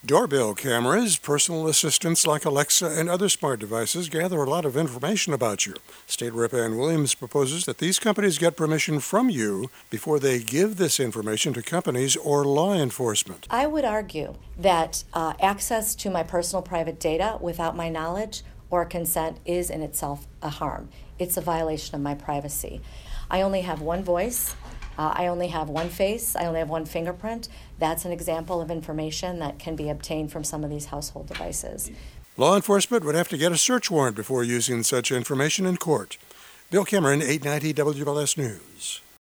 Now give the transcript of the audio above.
Doorbell cameras, personal assistants like Alexa, and other smart devices gather a lot of information about you. State Rep Ann Williams proposes that these companies get permission from you before they give this information to companies or law enforcement. I would argue that access to my personal private data without my knowledge or consent is in itself a harm. It's a violation of my privacy. I only have one voice. I only have one face. I only have one fingerprint. That's an example of information that can be obtained from some of these household devices. Law enforcement would have to get a search warrant before using such information in court. Bill Cameron, 890 WLS News.